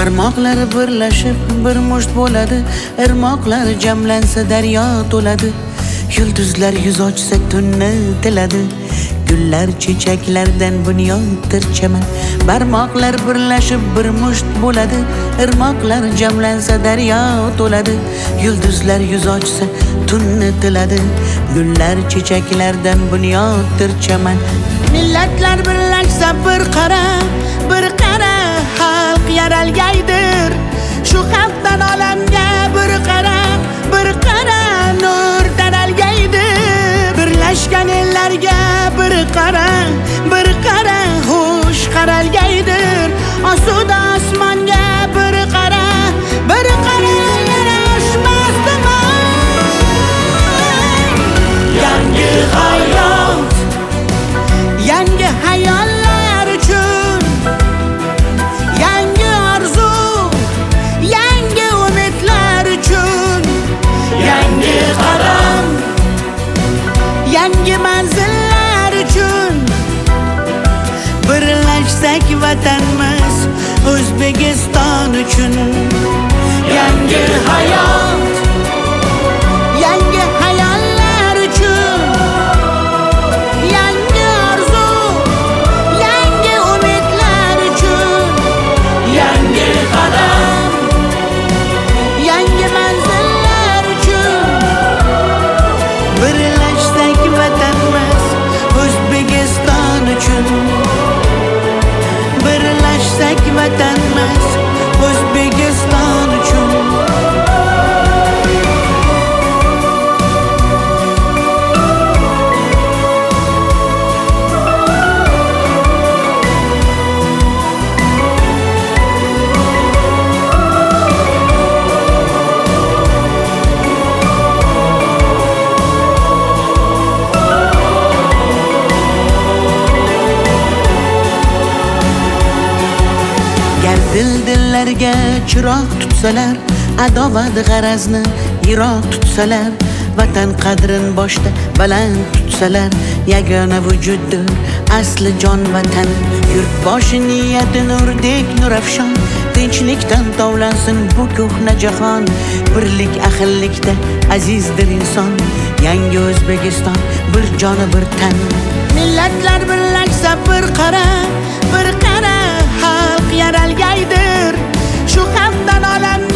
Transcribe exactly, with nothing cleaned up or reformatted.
barmoqlari birlashib bir musht bo'ladi, irmoqlar jamlansa daryo to'ladi, yulduzlar yuz ochsa tunni tiladi, gullar chechaklardan bunyoddir chaman. Barmoqlar birlashib bir musht bo'ladi, irmoqlar jamlansa daryo to'ladi, yulduzlar yuz ochsa tunni tiladi, gullar chechaklardan bunyoddir chaman. Millatlar birlashsa bir qara, bir qara, xalq yaralgaydir. Shu xalqdan olamga bir qara, bir qara, nur taralgaydir. Birlashgan ellarga bir qara, bir qara, xush qaralgaydir. Osuda osmonga bir qara, bir qara, yarashmasdimi? Yangi hayot, yangi hayollar uchun, yangi orzu, yangi umidlar uchun, yangi qadam, yangi manzillar uchun. Birlashsak vatanimiz O'zbekiston uchun. Yangi hayot, yangi hayollar uchun, yangi orzu, yangi umidlar uchun, yangi qadam, yangi manzillar uchun. Birlashsak vatanimiz O'zbekiston uchun. Birlashsak vatanimiz O'zbekiston uchun. Dil-dillarga chiroq tutsalar, adovat g'arazni yiroq tutsalar, vatan qadrin boshda baland tutsalar, yagona vujuddir asli jon vatan. Yurtboshi niyati nurdek nurafshon, tinchlikdan tovlansin bu ko'hna jahon. Birlik ahillikda azizdir inson, yangi O'zbekiston bir joni bir tan. Millatlar birlashsa bir qara, bir qara, xalq yaralgaydir. Shu xalqdan olam